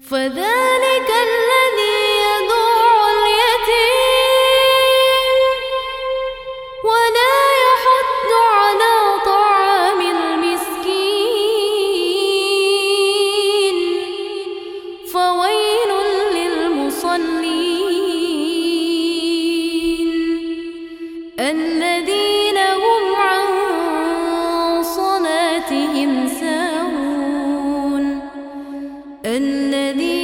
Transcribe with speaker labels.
Speaker 1: فذلك الذي يدع اليتيم ولا يحض على طعام المسكين فويل للمصلين الذين هم عن صلاتهم ساهون الذين